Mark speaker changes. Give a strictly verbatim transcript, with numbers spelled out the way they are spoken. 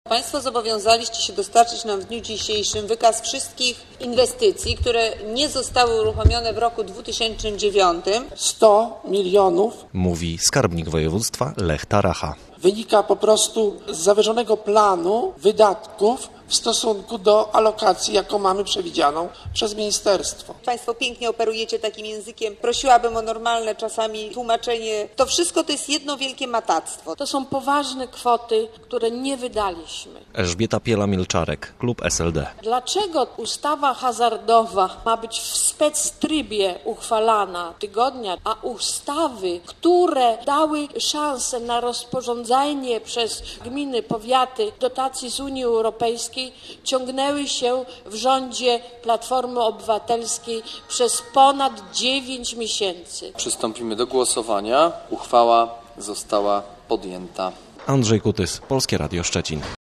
Speaker 1: Państwo zobowiązaliście się dostarczyć nam w dniu dzisiejszym wykaz wszystkich inwestycji, które nie zostały uruchomione w roku dwa tysiące dziewiątym.
Speaker 2: sto milionów.
Speaker 3: Mówi skarbnik województwa Lech Taracha.
Speaker 2: Wynika po prostu z zawyżonego planu wydatków w stosunku do alokacji, jaką mamy przewidzianą przez ministerstwo.
Speaker 1: Państwo pięknie operujecie takim językiem. Prosiłabym o normalne czasami tłumaczenie. To wszystko to jest jedno wielkie matactwo.
Speaker 4: To są poważne kwoty, które nie wydaliśmy.
Speaker 3: Elżbieta Piela-Mielczarek, klub S L D.
Speaker 4: Dlaczego ustawa hazardowa ma być w spectrybie uchwalana tygodnia, a ustawy, które dały szansę na rozporządzanie przez gminy, powiaty dotacji z Unii Europejskiej, ciągnęły się w rządzie Platformy Obywatelskiej przez ponad dziewięć miesięcy.
Speaker 5: Przystąpimy do głosowania. Uchwała została podjęta.
Speaker 3: Andrzej Kutys, Polskie Radio Szczecin.